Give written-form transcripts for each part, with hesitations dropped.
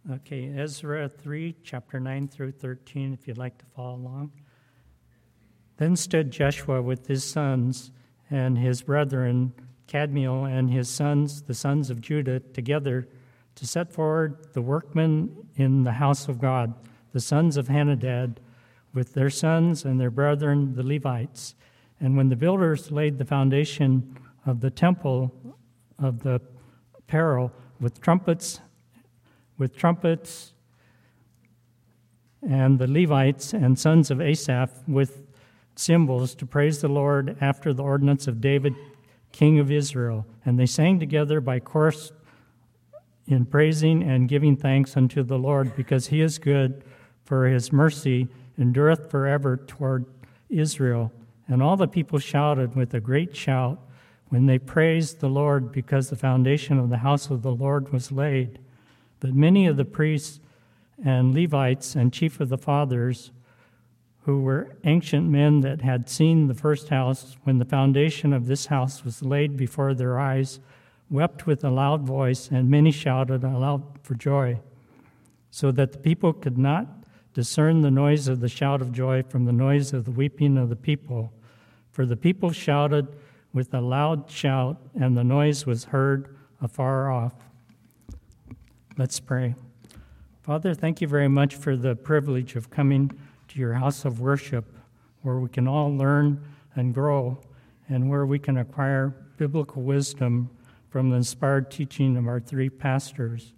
Okay, Ezra 3, chapter 9 through 13, if you'd like to follow along. Then stood Joshua with his sons and his brethren, Kadmiel and his sons, the sons of Judah, together to set forward the workmen in the house of God, the sons of Henadad, with their sons and their brethren, the Levites. And when the builders laid the foundation of the temple of the apparel with trumpets, and the Levites and sons of Asaph with cymbals to praise the Lord after the ordinance of David, king of Israel. And they sang together by chorus in praising and giving thanks unto the Lord, because he is good, for his mercy endureth forever toward Israel. And all the people shouted with a great shout when they praised the Lord, because the foundation of the house of the Lord was laid. But many of the priests and Levites and chief of the fathers, who were ancient men that had seen the first house when the foundation of this house was laid before their eyes, wept with a loud voice, and many shouted aloud for joy, so that the people could not discern the noise of the shout of joy from the noise of the weeping of the people. For the people shouted with a loud shout, and the noise was heard afar off. Let's pray. Father, thank you very much for the privilege of coming to your house of worship, where we can all learn and grow, and where we can acquire biblical wisdom from the inspired teaching of our three pastors.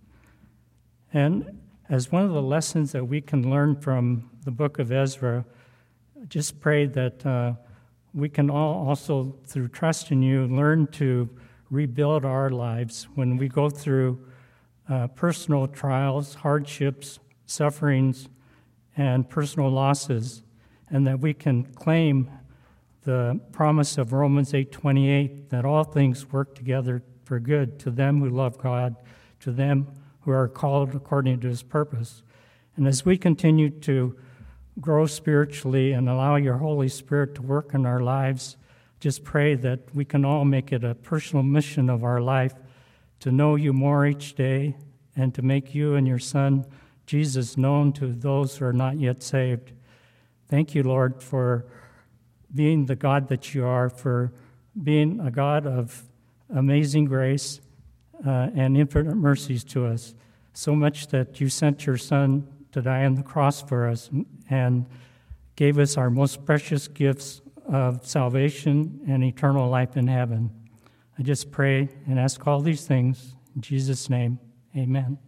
And as one of the lessons that we can learn from the book of Ezra, just pray that we can all also, through trust in you, learn to rebuild our lives when we go through personal trials, hardships, sufferings, and personal losses, and that we can claim the promise of Romans 8:28, that all things work together for good to them who love God, to them who are called according to his purpose. And as we continue to grow spiritually and allow your Holy Spirit to work in our lives, just pray that we can all make it a personal mission of our life to know you more each day and to make you and your Son, Jesus, known to those who are not yet saved. Thank you, Lord, for being the God that you are, for being a God of amazing grace and infinite mercies to us, so much that you sent your Son to die on the cross for us and gave us our most precious gifts of salvation and eternal life in heaven. I just pray and ask all these things in Jesus' name. Amen.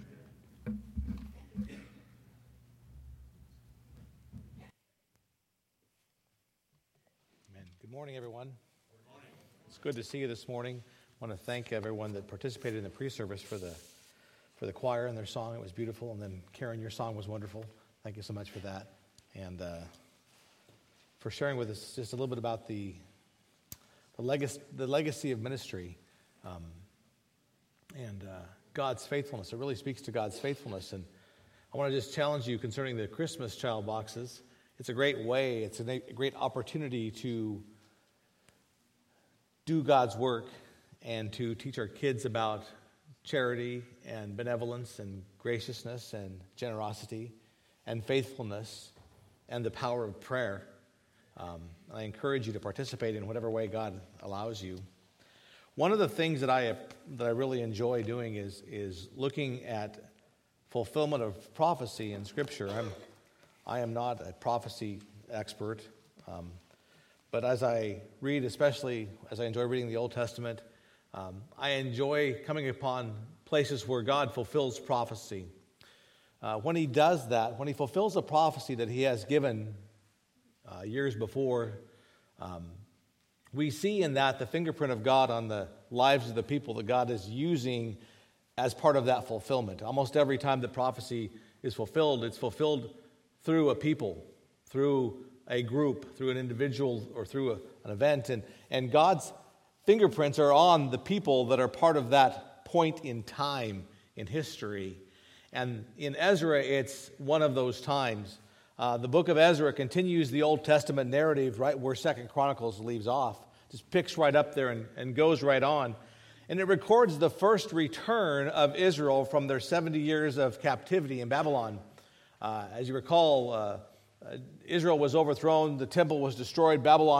Good morning, everyone. Good morning. It's good to see you this morning. I want to thank everyone that participated in the pre-service for the choir and their song. It was beautiful. And then Karen, your song was wonderful. Thank you so much for that, and for sharing with us just a little bit about the legacy of ministry, and God's faithfulness. It really speaks to God's faithfulness. And I want to just challenge you concerning the Christmas child boxes. It's a great way. It's a great opportunity to do God's work and to teach our kids about charity and benevolence and graciousness and generosity and faithfulness and the power of prayer. I encourage you to participate in whatever way God allows you. One of the things that I really enjoy doing is looking at fulfillment of prophecy in Scripture. I am not a prophecy expert, but as I read, especially as I enjoy reading the Old Testament, I enjoy coming upon places where God fulfills prophecy. When he does that, when he fulfills a prophecy that he has given years before, we see in that the fingerprint of God on the lives of the people that God is using as part of that fulfillment. Almost every time that prophecy is fulfilled, it's fulfilled through a people, through a group, through an individual, or through an event. And God's fingerprints are on the people that are part of that point in time in history. And in Ezra, it's one of those times. The book of Ezra continues the Old Testament narrative right where 2 Chronicles leaves off. Just picks right up there and goes right on. And it records the first return of Israel from their 70 years of captivity in Babylon. As you recall, Israel was overthrown, the temple was destroyed,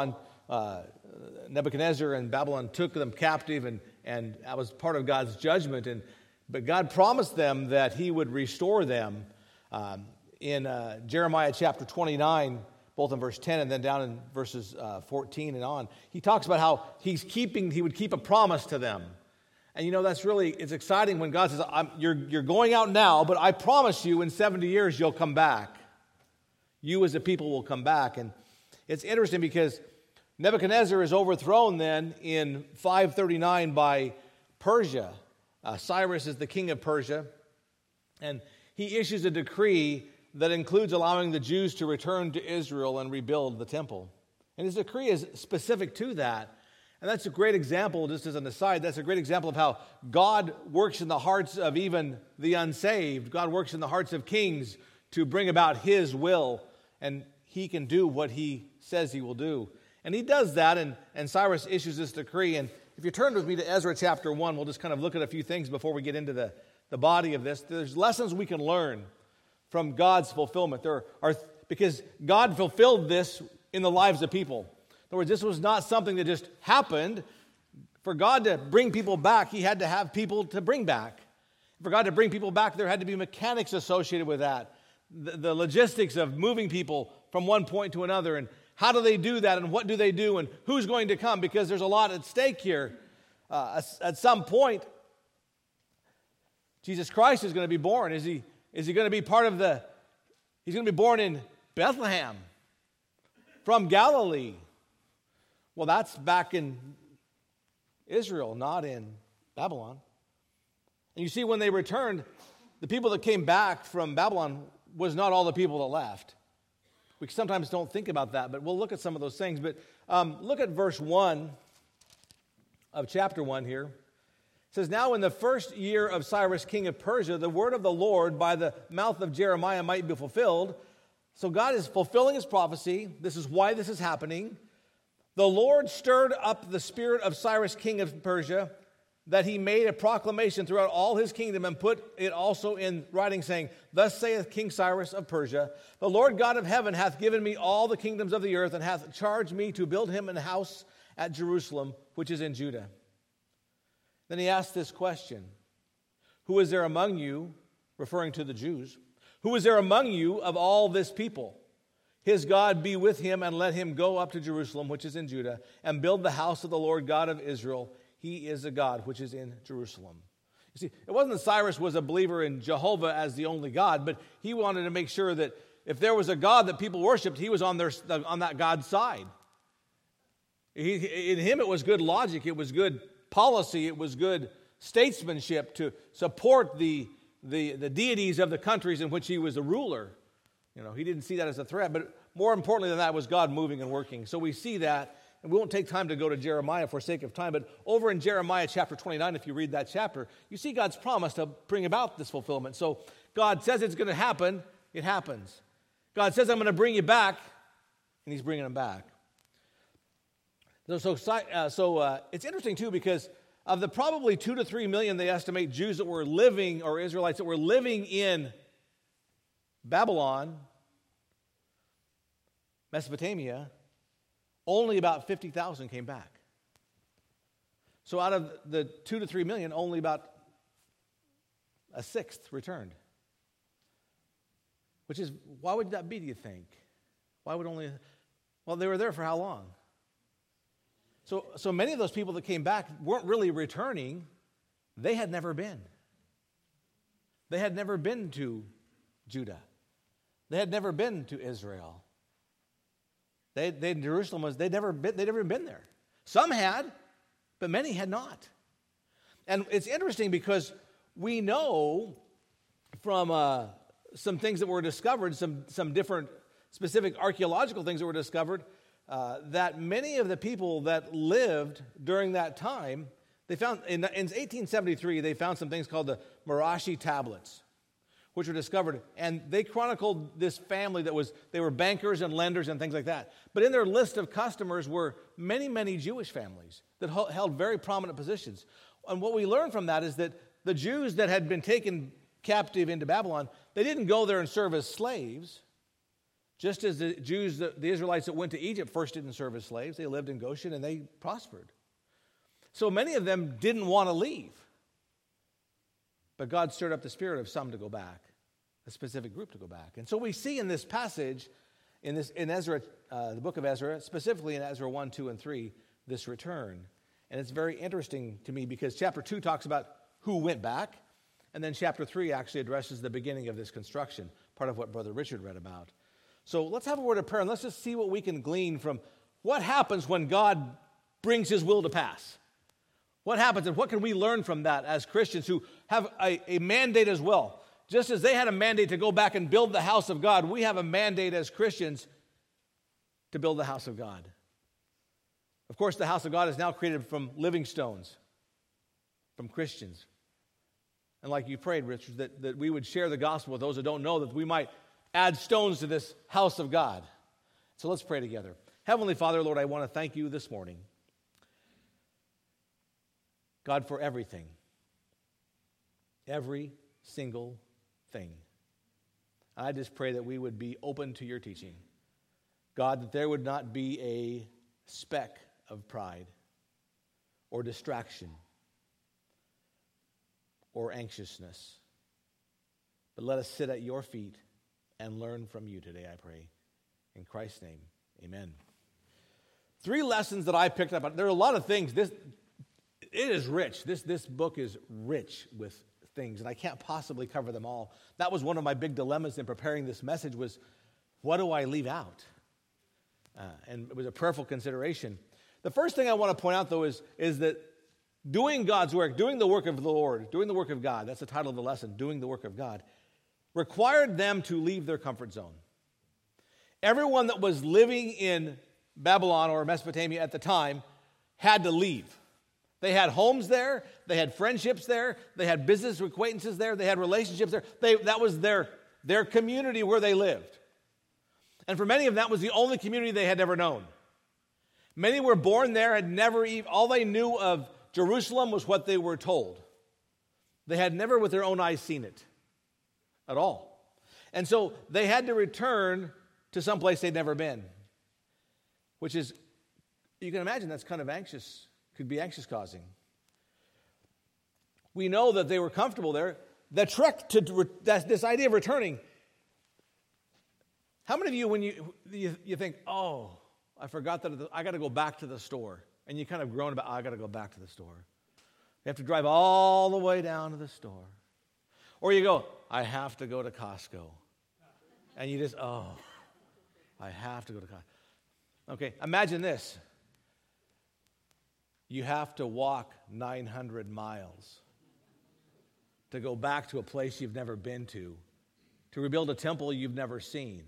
Nebuchadnezzar and Babylon took them captive, and that was part of God's judgment. But God promised them that he would restore them. In Jeremiah chapter 29, both in verse 10 and then down in verses 14 and on, he talks about how he would keep a promise to them. And it's exciting when God says, you're going out now, but I promise you in 70 years you'll come back. You as a people will come back. And it's interesting because Nebuchadnezzar is overthrown then in 539 by Persia. Cyrus is the king of Persia, and he issues a decree that includes allowing the Jews to return to Israel and rebuild the temple. And his decree is specific to that. And that's a great example, just as an aside, that's a great example of how God works in the hearts of even the unsaved. God works in the hearts of kings to bring about his will, and he can do what he says he will do. And he does that, and Cyrus issues this decree. And if you turn with me to Ezra chapter 1, we'll just kind of look at a few things before we get into the body of this. There's lessons we can learn from God's fulfillment. Because God fulfilled this in the lives of people. In other words, this was not something that just happened. For God to bring people back, he had to have people to bring back. For God to bring people back, there had to be mechanics associated with that. The logistics of moving people from one point to another, and how do they do that, and what do they do, and who's going to come, because there's a lot at stake here. At some point, Jesus Christ is going to be born. Is he going to be part of he's going to be born in Bethlehem from Galilee? Well, that's back in Israel, not in Babylon. And you see, when they returned, the people that came back from Babylon was not all the people that left. We sometimes don't think about that, but we'll look at some of those things. But look at verse 1 of chapter 1 here. It says, "Now in the first year of Cyrus, king of Persia, the word of the Lord by the mouth of Jeremiah might be fulfilled." So God is fulfilling his prophecy. This is why this is happening. "The Lord stirred up the spirit of Cyrus, king of Persia, that he made a proclamation throughout all his kingdom and put it also in writing, saying, Thus saith King Cyrus of Persia, the Lord God of heaven hath given me all the kingdoms of the earth, and hath charged me to build him an house at Jerusalem, which is in Judah." Then he asked this question, "Who is there among you," referring to the Jews, "who is there among you of all this people? His God be with him, and let him go up to Jerusalem, which is in Judah, and build the house of the Lord God of Israel. He is a God which is in Jerusalem." You see, it wasn't that Cyrus was a believer in Jehovah as the only God, but he wanted to make sure that if there was a God that people worshiped, he was on that God's side. In him, it was good logic, it was good policy, it was good statesmanship to support the deities of the countries in which he was a ruler. He didn't see that as a threat, but more importantly than that was God moving and working. So we see that. And we won't take time to go to Jeremiah for sake of time, but over in Jeremiah chapter 29, if you read that chapter, you see God's promise to bring about this fulfillment. So God says it's going to happen, it happens. God says, "I'm going to bring you back," and he's bringing them back. So it's interesting, too, because of the probably 2 to 3 million, they estimate, Jews that were living, or Israelites that were living in Babylon, Mesopotamia, only about 50,000 came back. So out of the 2 to 3 million, only about a sixth returned. Why would that be, do you think? Well, they were there for how long? So many of those people that came back weren't really returning. They had never been. They had never been to Judah. They had never been to Israel. Jerusalem they'd never been there. Some had, but many had not. And it's interesting because we know from some things that were discovered, some different specific archaeological things that were discovered, that many of the people that lived during that time, they found in 1873 they found some things called the Marashi tablets, which were discovered, and they chronicled this family they were bankers and lenders and things like that. But in their list of customers were many, many Jewish families that held very prominent positions. And what we learn from that is that the Jews that had been taken captive into Babylon, they didn't go there and serve as slaves. Just as the Jews, the Israelites that went to Egypt first didn't serve as slaves. They lived in Goshen and they prospered. So many of them didn't want to leave. But God stirred up the spirit of some to go back, a specific group to go back. And so we see in this passage, in Ezra, the book of Ezra, specifically in Ezra 1, 2, and 3, this return. And it's very interesting to me because chapter 2 talks about who went back, and then chapter 3 actually addresses the beginning of this construction, part of what Brother Richard read about. So let's have a word of prayer, and let's just see what we can glean from what happens when God brings his will to pass. What happens, and what can we learn from that as Christians who have a mandate as well? Just as they had a mandate to go back and build the house of God, we have a mandate as Christians to build the house of God. Of course, the house of God is now created from living stones, from Christians. And like you prayed, Richard, that we would share the gospel with those who don't know, that we might add stones to this house of God. So let's pray together. Heavenly Father, Lord, I want to thank you this morning, God, for everything. Every single thing. I just pray that we would be open to your teaching. God, that there would not be a speck of pride or distraction or anxiousness. But let us sit at your feet and learn from you today, I pray. In Christ's name, amen. 3 lessons that I picked up. There are a lot of things. It is rich. This book is rich with things, and I can't possibly cover them all. That was one of my big dilemmas in preparing this message was, what do I leave out? And it was a prayerful consideration. The first thing I want to point out, though, is that doing God's work, doing the work of the Lord, doing the work of God, that's the title of the lesson, doing the work of God, required them to leave their comfort zone. Everyone that was living in Babylon or Mesopotamia at the time had to leave. They had homes there, they had friendships there, they had business acquaintances there, they had relationships there. That was their community where they lived. And for many of them, that was the only community they had ever known. Many were born there, had never even, all they knew of Jerusalem was what they were told. They had never with their own eyes seen it at all. And so they had to return to some place they'd never been, which is, you can imagine that's kind of anxious, could be anxious causing. We know that they were comfortable there. The trek to this idea of returning. How many of you, when you think, oh, I forgot that I got to go back to the store, and you kind of groan about, I got to go back to the store. You have to drive all the way down to the store. Or you go, I have to go to Costco. And you just, I have to go to Costco. Okay, imagine this. You have to walk 900 miles to go back to a place you've never been to rebuild a temple you've never seen.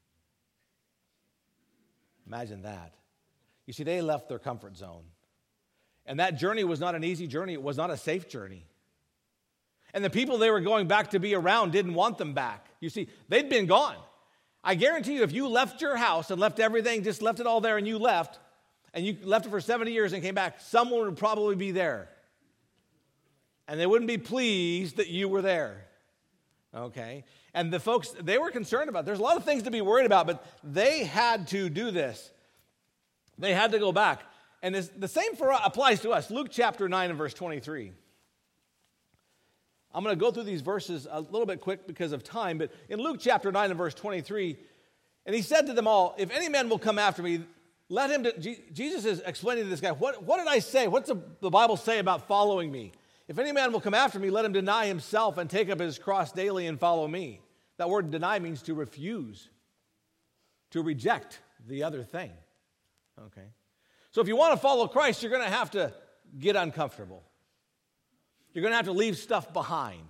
Imagine that. You see, they left their comfort zone. And that journey was not an easy journey. It was not a safe journey. And the people they were going back to be around didn't want them back. You see, they'd been gone. I guarantee you, if you left your house and left everything, just left it all there and you left it for 70 years and came back, someone would probably be there. And they wouldn't be pleased that you were there. Okay? And the folks, they were concerned about, there's a lot of things to be worried about, but they had to do this. They had to go back. And the same applies to us. Luke chapter 9 and verse 23. I'm going to go through these verses a little bit quick because of time, but in Luke chapter 9 and verse 23, and he said to them all, if any man will come after me, let him, Jesus is explaining to this guy, what did I say? What's the Bible say about following me? If any man will come after me, let him deny himself and take up his cross daily and follow me. That word deny means to refuse, to reject the other thing. Okay? So if you want to follow Christ, you're going to have to get uncomfortable. You're going to have to leave stuff behind.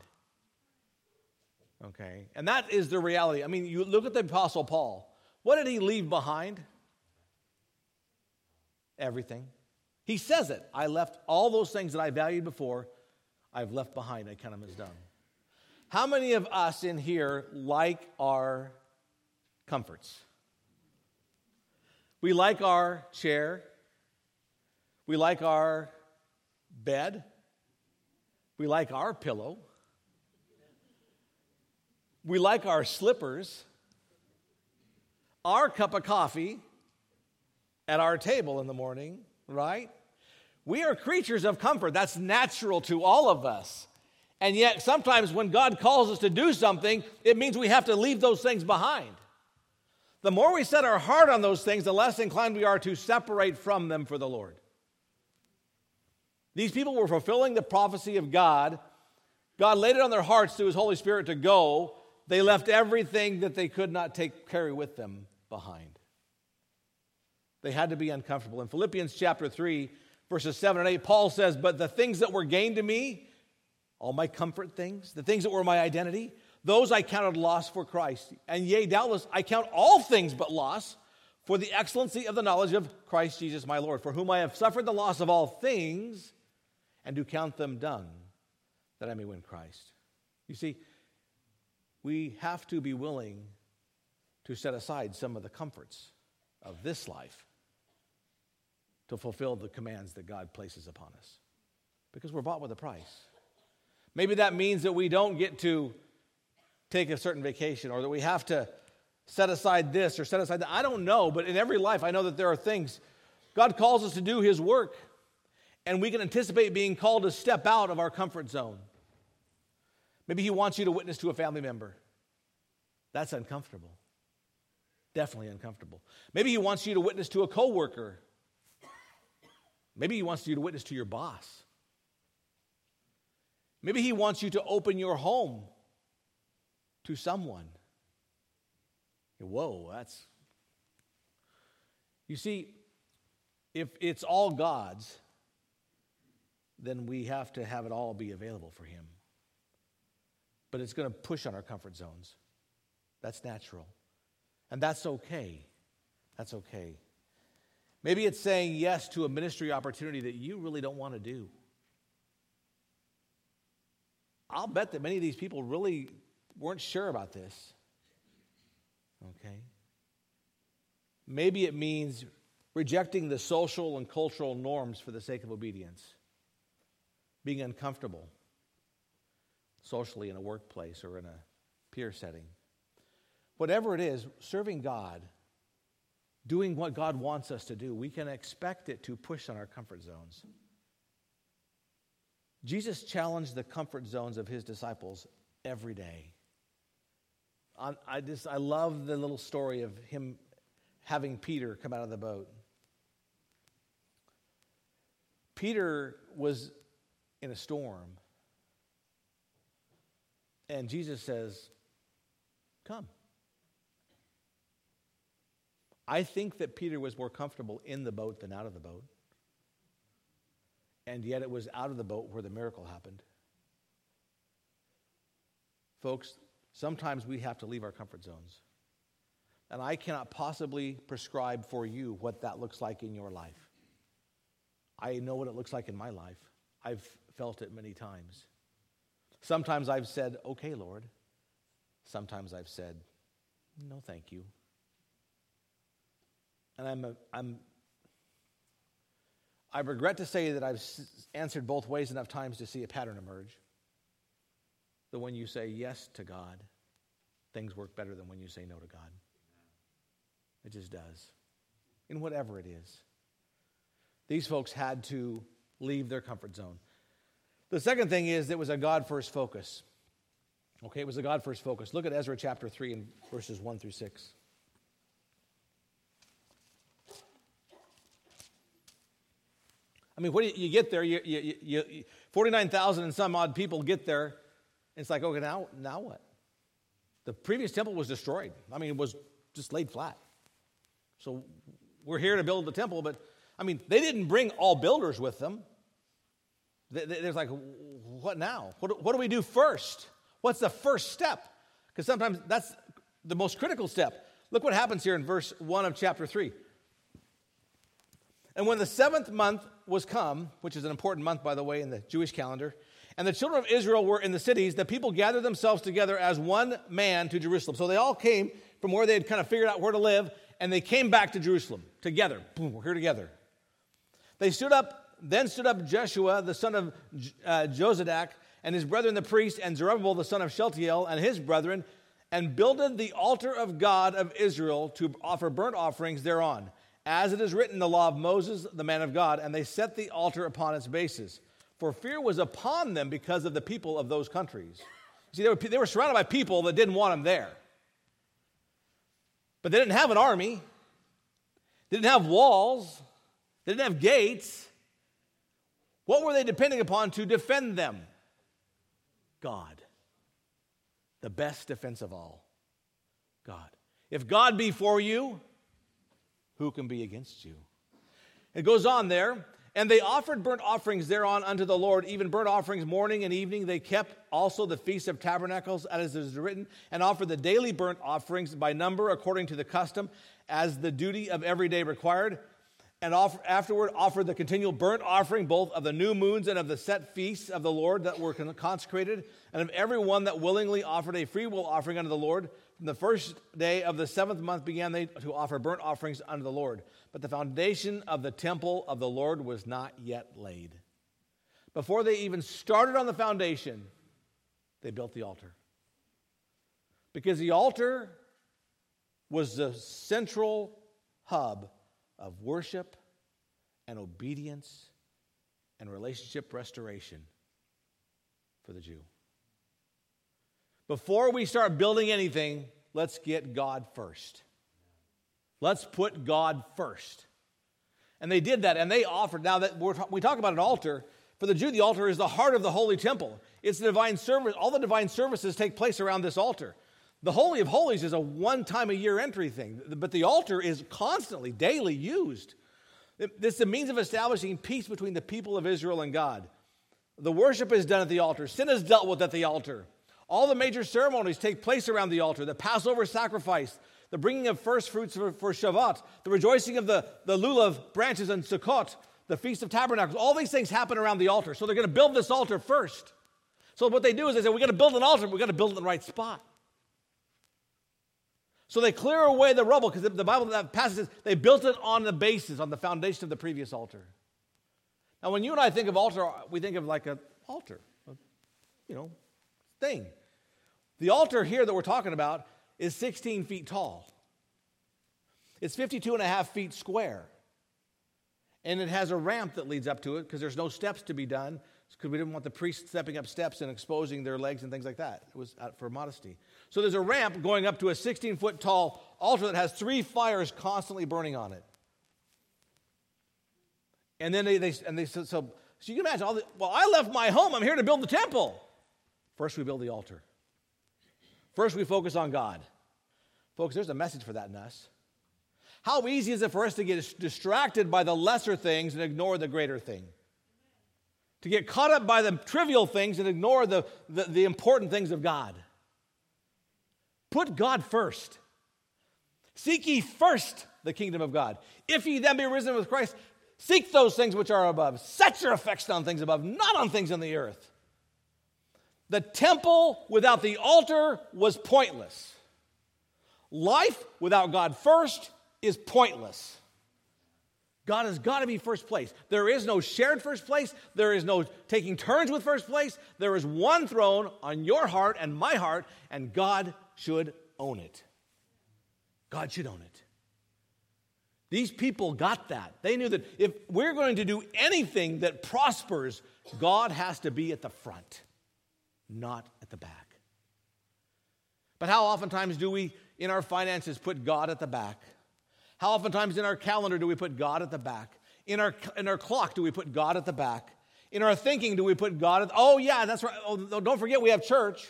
Okay? And that is the reality. I mean, you look at the Apostle Paul. What did he leave behind? Everything. He says it. I left all those things that I valued before, I've left behind. I count them as done. How many of us in here like our comforts? We like our chair. We like our bed. We like our pillow. We like our slippers, our cup of coffee at our table in the morning, right? We are creatures of comfort. That's natural to all of us. And yet, sometimes when God calls us to do something, it means we have to leave those things behind. The more we set our heart on those things, the less inclined we are to separate from them for the Lord. These people were fulfilling the prophecy of God. God laid it on their hearts through His Holy Spirit to go. They left everything that they could not carry with them behind. They had to be uncomfortable. In Philippians chapter 3, verses 7 and 8, Paul says, "But the things that were gained to me, all my comfort things, the things that were my identity, those I counted loss for Christ. And yea, doubtless, I count all things but loss for the excellency of the knowledge of Christ Jesus my Lord, for whom I have suffered the loss of all things, and do count them dung, that I may win Christ." You see, we have to be willing to set aside some of the comforts of this life to fulfill the commands that God places upon us, because we're bought with a price. Maybe that means that we don't get to take a certain vacation, or that we have to set aside this or set aside that. I don't know, but in every life I know that there are things. God calls us to do His work, and we can anticipate being called to step out of our comfort zone. Maybe He wants you to witness to a family member. That's uncomfortable. Definitely uncomfortable. Maybe He wants you to witness to a coworker. Maybe He wants you to witness to your boss. Maybe He wants you to open your home to someone. Whoa, that's... You see, if it's all God's, then we have to have it all be available for Him. But it's going to push on our comfort zones. That's natural. And that's okay. That's okay. Maybe it's saying yes to a ministry opportunity that you really don't want to do. I'll bet that many of these people really weren't sure about this. Okay? Maybe it means rejecting the social and cultural norms for the sake of obedience. Being uncomfortable socially in a workplace or in a peer setting. Whatever it is, serving God, doing what God wants us to do, we can expect it to push on our comfort zones. Jesus challenged the comfort zones of His disciples every day. I love the little story of Him having Peter come out of the boat. Peter was in a storm, and Jesus says, "Come." I think that Peter was more comfortable in the boat than out of the boat. And yet it was out of the boat where the miracle happened. Folks, sometimes we have to leave our comfort zones. And I cannot possibly prescribe for you what that looks like in your life. I know what it looks like in my life. I've felt it many times. Sometimes I've said, "Okay, Lord." Sometimes I've said, "No, thank you." And I regret to say that I've answered both ways enough times to see a pattern emerge. That when you say yes to God, things work better than when you say no to God. It just does. In whatever it is. These folks had to leave their comfort zone. The second thing is it was a God-first focus. Okay, it was a God-first focus. Look at Ezra chapter 3 and verses 1 through 6. I mean, what do you get there? You 49,000 and some odd people get there. It's like, okay, now what? The previous temple was destroyed. I mean, it was just laid flat. So we're here to build the temple, but, I mean, they didn't bring all builders with them. There's like, what now? What do we do first? What's the first step? Because sometimes that's the most critical step. Look what happens here in verse 1 of chapter 3. "And when the 7th month was come," which is an important month, by the way, in the Jewish calendar, "and the children of Israel were in the cities, the people gathered themselves together as one man to Jerusalem." So they all came from where they had kind of figured out where to live, and they came back to Jerusalem together. Boom, we're here together. Then stood up Jeshua, the son of Jozadak, and his brethren the priests, and Zerubbabel the son of Shealtiel, and his brethren, and builded the altar of God of Israel to offer burnt offerings thereon, as it is written in the law of Moses, the man of God, and they set the altar upon its bases. For fear was upon them because of the people of those countries. See, they were surrounded by people that didn't want them there. But they didn't have an army. They didn't have walls. They didn't have gates. What were they depending upon to defend them? God. The best defense of all. God. If God be for you, who can be against you? It goes on there. And they offered burnt offerings thereon unto the Lord, even burnt offerings morning and evening. They kept also the Feast of Tabernacles, as is written, and offered the daily burnt offerings by number according to the custom, as the duty of every day required. And afterward offered the continual burnt offering, both of the new moons and of the set feasts of the Lord that were consecrated, and of every one that willingly offered a freewill offering unto the Lord. From the first day of the 7th month began they to offer burnt offerings unto the Lord. But the foundation of the temple of the Lord was not yet laid. Before they even started on the foundation, they built the altar. Because the altar was the central hub of worship and obedience and relationship restoration for the Jew. Before we start building anything, let's get God first. Let's put God first. And they did that, and they offered. Now that we talk about an altar, for the Jew, the altar is the heart of the holy temple. It's the divine service. All the divine services take place around this altar. The Holy of Holies is a one-time-a-year entry thing, but the altar is constantly, daily used. This is a means of establishing peace between the people of Israel and God. The worship is done at the altar. Sin is dealt with at the altar. All the major ceremonies take place around the altar. The Passover sacrifice, the bringing of first fruits for Shavuot, the rejoicing of the lulav branches in Sukkot, the Feast of Tabernacles. All these things happen around the altar. So they're going to build this altar first. So what they do is they say, we've got to build an altar, but we've got to build it in the right spot. So they clear away the rubble, because the Bible, that passage says, they built it on the basis, on the foundation of the previous altar. Now, when you and I think of altar, we think of like an altar, thing. The altar here that we're talking about is 16 feet tall. It's 52 and a half feet square. And it has a ramp that leads up to it, because there's no steps to be done, because we didn't want the priests stepping up steps and exposing their legs and things like that. It was for modesty. So there's a ramp going up to a 16-foot tall altar that has 3 fires constantly burning on it. And then so you can imagine, I left my home, I'm here to build the temple. First we build the altar. First we focus on God. Folks, there's a message for that in us. How easy is it for us to get distracted by the lesser things and ignore the greater thing? To get caught up by the trivial things and ignore the important things of God. Put God first. Seek ye first the kingdom of God. If ye then be risen with Christ, seek those things which are above. Set your affection on things above, not on things on the earth. The temple without the altar was pointless. Life without God first is pointless. God has got to be first place. There is no shared first place. There is no taking turns with first place. There is one throne on your heart and my heart, and God should own it. God should own it. These people got that. They knew that if we're going to do anything that prospers, God has to be at the front, not at the back. But how oftentimes do we, in our finances, put God at the back? How oftentimes in our calendar do we put God at the back? In our clock do we put God at the back? In our thinking do we put God at that's right. Oh, don't forget we have church.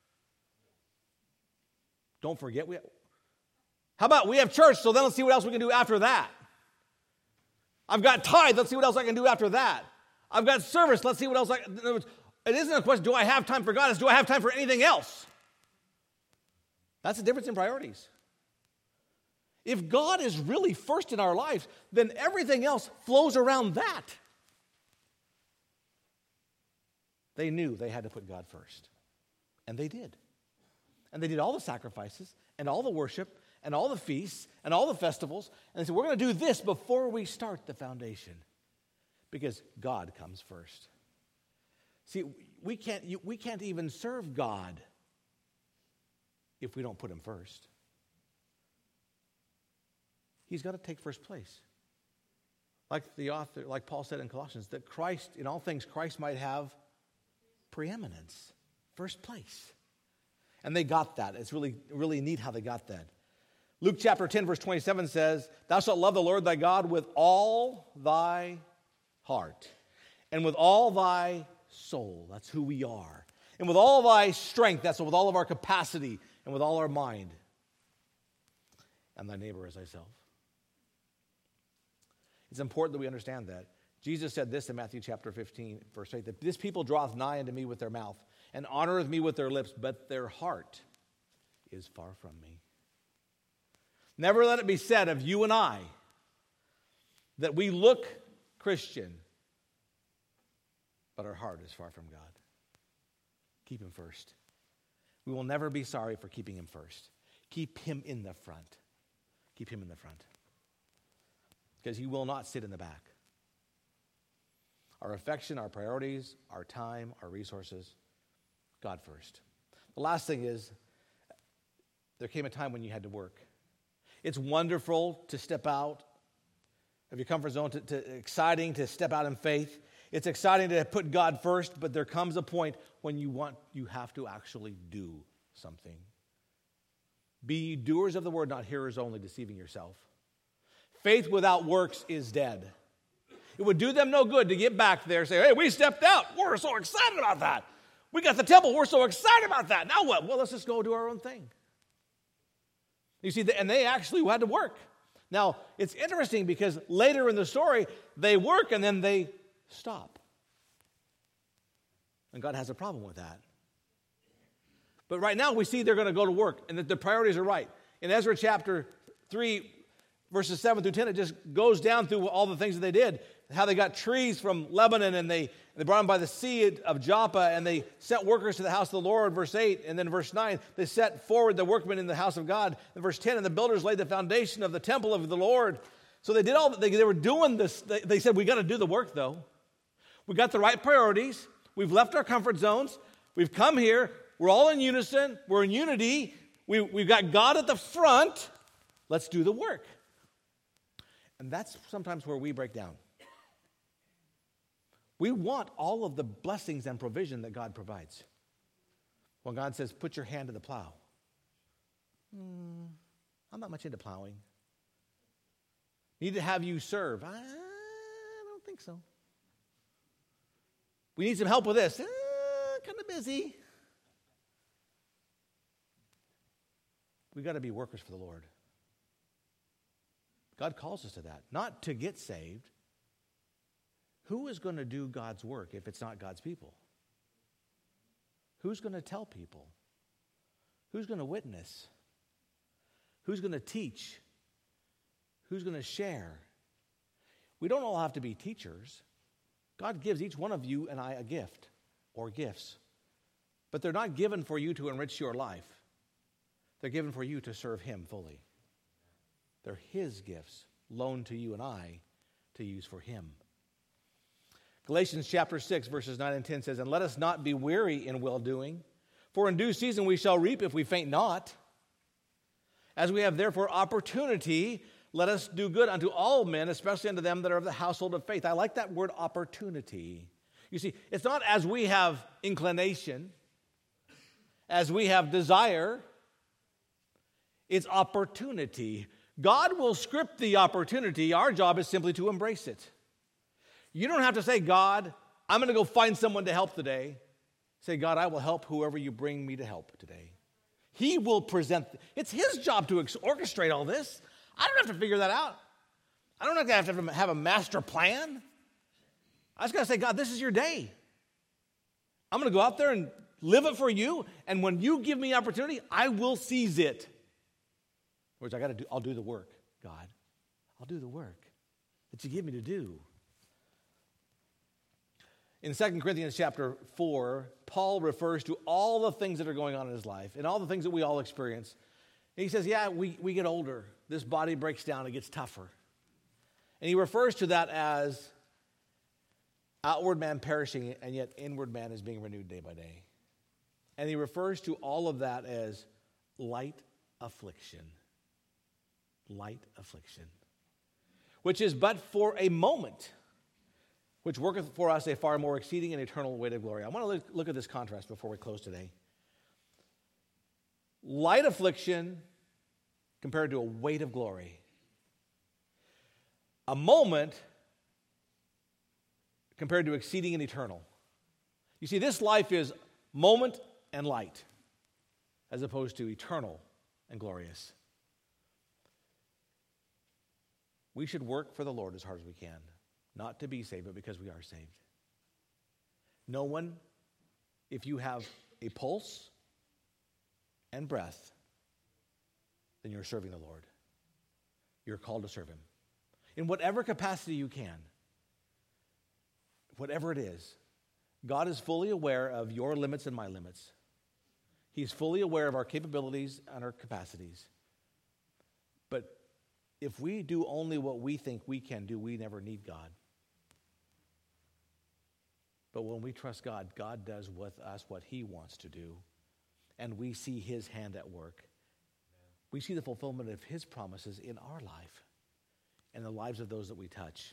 Don't forget how about we have church, so then let's see what else we can do after that. I've got tithe, let's see what else I can do after that. I've got service, let's see what else it isn't a question, do I have time for God? It's do I have time for anything else? That's the difference in priorities. If God is really first in our lives, then everything else flows around that. They knew they had to put God first. And they did. And they did all the sacrifices and all the worship and all the feasts and all the festivals. And they said, we're going to do this before we start the foundation. Because God comes first. See, we can't even serve God if we don't put him first. He's got to take first place. Like Paul said in Colossians, that Christ, in all things, Christ might have preeminence, first place. And they got that. It's really, really neat how they got that. Luke chapter 10, verse 27 says, "Thou shalt love the Lord thy God with all thy heart, and with all thy soul," that's who we are, "and with all thy strength," that's with all of our capacity, "and with all our mind, and thy neighbor as thyself." It's important that we understand that. Jesus said this in Matthew chapter 15, verse 8, that "This people draweth nigh unto me with their mouth, and honoreth me with their lips, but their heart is far from me." Never let it be said of you and I that we look Christian, but our heart is far from God. Keep him first. We will never be sorry for keeping him first. Keep him in the front. Keep him in the front. Because he will not sit in the back. Our affection, our priorities, our time, our resources, God first. The last thing is, there came a time when you had to work. It's wonderful to step out of your comfort zone, exciting to step out in faith. It's exciting to put God first, but there comes a point when you have to actually do something. Be doers of the word, not hearers only, deceiving yourself. Faith without works is dead. It would do them no good to get back there and say, "Hey, we stepped out. We're so excited about that. We got the temple. We're so excited about that. Now what? Well, let's just go do our own thing." You see, and they actually had to work. Now, it's interesting because later in the story, they work and then they stop. And God has a problem with that. But right now, we see they're going to go to work and that their priorities are right. In Ezra chapter 3, verses 7 through 10, it just goes down through all the things that they did. How they got trees from Lebanon and they brought them by the sea of Joppa and they sent workers to the house of the Lord, verse 8. And then verse 9, they set forward the workmen in the house of God. And verse 10, and the builders laid the foundation of the temple of the Lord. So they did they were doing this. They said, we got to do the work though. We got the right priorities. We've left our comfort zones. We've come here. We're all in unison. We're in unity. We've got God at the front. Let's do the work. And that's sometimes where we break down. We want all of the blessings and provision that God provides. When God says, put your hand to the plow. I'm not much into plowing. Need to have you serve. I don't think so. We need some help with this. Kind of busy. We got to be workers for the Lord. God calls us to that, not to get saved. Who is going to do God's work if it's not God's people? Who's going to tell people? Who's going to witness? Who's going to teach? Who's going to share? We don't all have to be teachers. God gives each one of you and I a gift or gifts. But they're not given for you to enrich your life. They're given for you to serve Him fully. They're His gifts loaned to you and I to use for Him. Galatians chapter 6, verses 9 and 10 says, and let us not be weary in well-doing, for in due season we shall reap if we faint not. As we have therefore opportunity, let us do good unto all men, especially unto them that are of the household of faith. I like that word opportunity. You see, it's not as we have inclination, as we have desire. It's opportunity. God will script the opportunity. Our job is simply to embrace it. You don't have to say, God, I'm going to go find someone to help today. Say, God, I will help whoever you bring me to help today. He will present. It's His job to orchestrate all this. I don't have to figure that out. I don't have to have a master plan. I just got to say, God, this is your day. I'm going to go out there and live it for you. And when you give me opportunity, I will seize it. Which I'll do the work, God. I'll do the work that you give me to do. In 2 Corinthians chapter 4, Paul refers to all the things that are going on in his life and all the things that we all experience. And he says, yeah, we get older. This body breaks down. It gets tougher. And he refers to that as outward man perishing, and yet inward man is being renewed day by day. And he refers to all of that as light affliction. Light affliction. Which is but for a moment, which worketh for us a far more exceeding and eternal weight of glory. I want to look at this contrast before we close today. Light affliction compared to a weight of glory. A moment compared to exceeding and eternal. You see, this life is moment and light, as opposed to eternal and glorious. We should work for the Lord as hard as we can, not to be saved, but because we are saved. No one, if you have a pulse and breath, then you're serving the Lord. You're called to serve him. In whatever capacity you can, whatever it is, God is fully aware of your limits and my limits. He's fully aware of our capabilities and our capacities. But if we do only what we think we can do, we never need God. But when we trust God, God does with us what he wants to do. And we see his hand at work. We see the fulfillment of his promises in our life and the lives of those that we touch.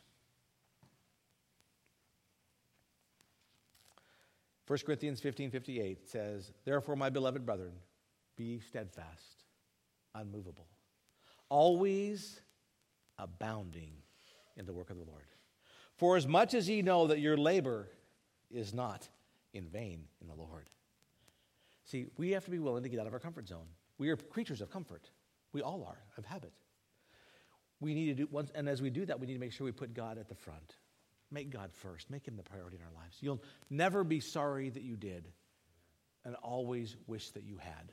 1 Corinthians 15:58 says, "Therefore, my beloved brethren, be steadfast, unmovable, always abounding in the work of the Lord. For as much as ye know that your labor is not in vain in the Lord." See, we have to be willing to get out of our comfort zone. We are creatures of comfort. We all are, of habit. We need to do once, and as we do that, we need to make sure we put God at the front. Make God first. Make him the priority in our lives. You'll never be sorry that you did, and always wish that you had.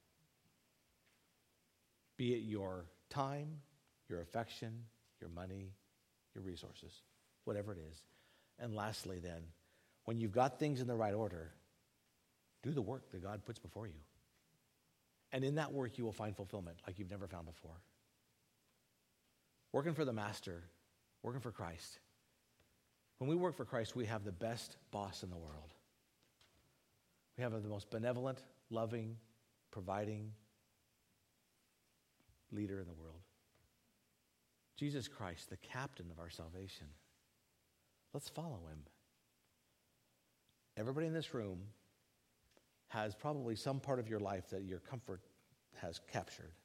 Be it your time, your affection, your money, your resources, whatever it is. And lastly then, when you've got things in the right order, do the work that God puts before you. And in that work, you will find fulfillment like you've never found before. Working for the Master, working for Christ. When we work for Christ, we have the best boss in the world. We have the most benevolent, loving, providing leader in the world. Jesus Christ, the captain of our salvation. Let's follow him. Everybody in this room has probably some part of your life that your comfort has captured.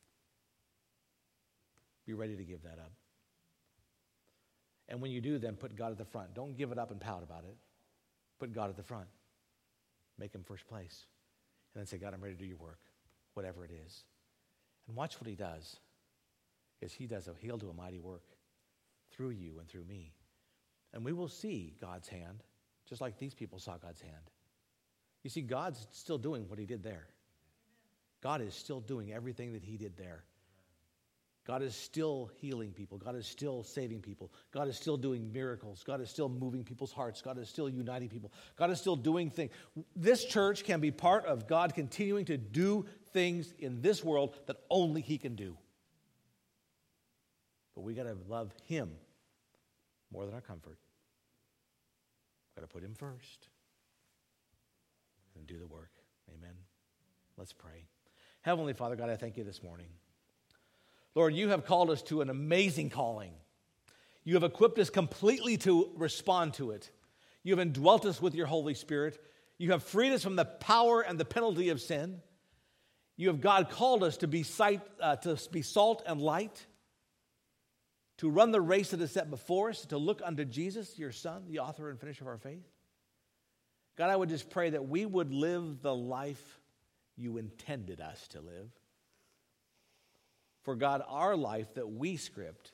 Be ready to give that up. And when you do, then put God at the front. Don't give it up and pout about it. Put God at the front. Make him first place. And then say, God, I'm ready to do your work, whatever it is. And watch what he does. Because he'll do a mighty work through you and through me. And we will see God's hand, just like these people saw God's hand. You see, God's still doing what he did there. God is still doing everything that he did there. God is still healing people. God is still saving people. God is still doing miracles. God is still moving people's hearts. God is still uniting people. God is still doing things. This church can be part of God continuing to do things in this world that only he can do. But we got to love him more than our comfort. Got to put him first and do the work. Amen. Let's pray. Heavenly Father, God, I thank you this morning. Lord, you have called us to an amazing calling. You have equipped us completely to respond to it. You have indwelt us with your Holy Spirit. You have freed us from the power and the penalty of sin. You have, God, called us to be salt and light, to run the race that is set before us, to look unto Jesus, your Son, the author and finisher of our faith. God, I would just pray that we would live the life you intended us to live. For God, our life that we script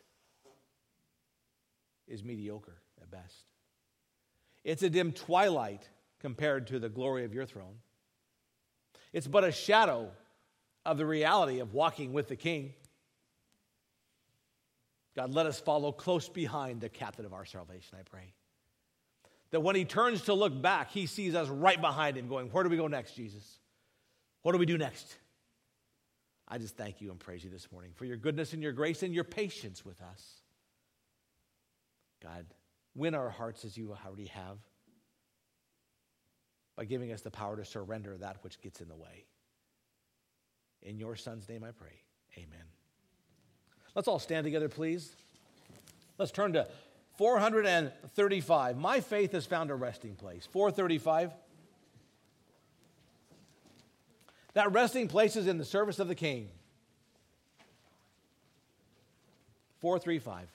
is mediocre at best. It's a dim twilight compared to the glory of your throne. It's but a shadow of the reality of walking with the King. God, let us follow close behind the captain of our salvation, I pray. That when he turns to look back, he sees us right behind him going, where do we go next, Jesus? What do we do next? I just thank you and praise you this morning for your goodness and your grace and your patience with us. God, win our hearts as you already have by giving us the power to surrender that which gets in the way. In your Son's name I pray. Amen. Let's all stand together, please. Let's turn to 435. My faith has found a resting place. 435. That resting place is in the service of the King. 435.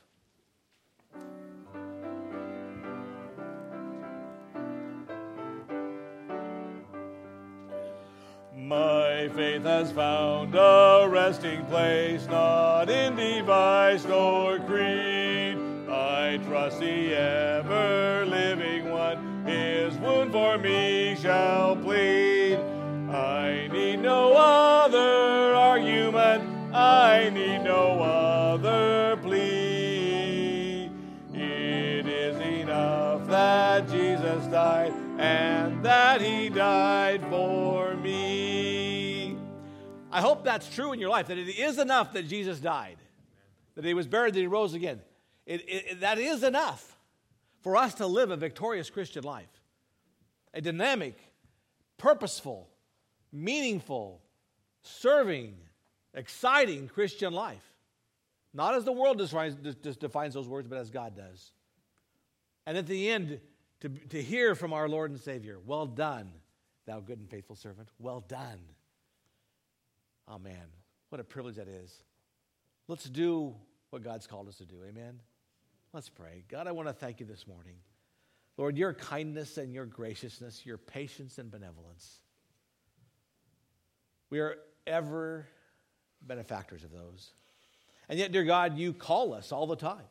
My faith has found a resting place, not in device nor creed. I trust the ever-living one, his wound for me shall plead. I need no other argument, I need no other plea. It is enough that Jesus died, and that he died for me. I hope that's true in your life, that it is enough that Jesus died, that he was buried, that he rose again. That is enough for us to live a victorious Christian life, a dynamic, purposeful, meaningful, serving, exciting Christian life. Not as the world defines those words, but as God does. And at the end, to hear from our Lord and Savior, well done, thou good and faithful servant. Well done. Oh man, what a privilege that is. Let's do what God's called us to do. Amen. Let's pray. God, I want to thank you this morning. Lord, your kindness and your graciousness, your patience and benevolence. We are ever benefactors of those. And yet, dear God, you call us all the time.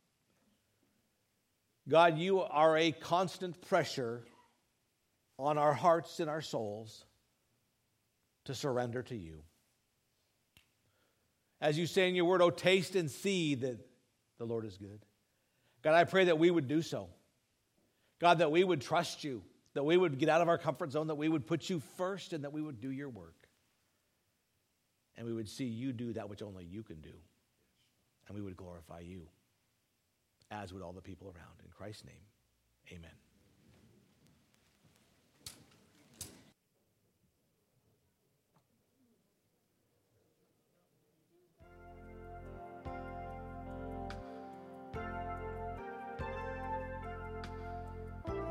God, you are a constant pressure on our hearts and our souls to surrender to you. As you say in your word, oh, taste and see that the Lord is good. God, I pray that we would do so. God, that we would trust you, that we would get out of our comfort zone, that we would put you first, and that we would do your work. And we would see you do that which only you can do. And we would glorify you, as would all the people around. In Christ's name, amen.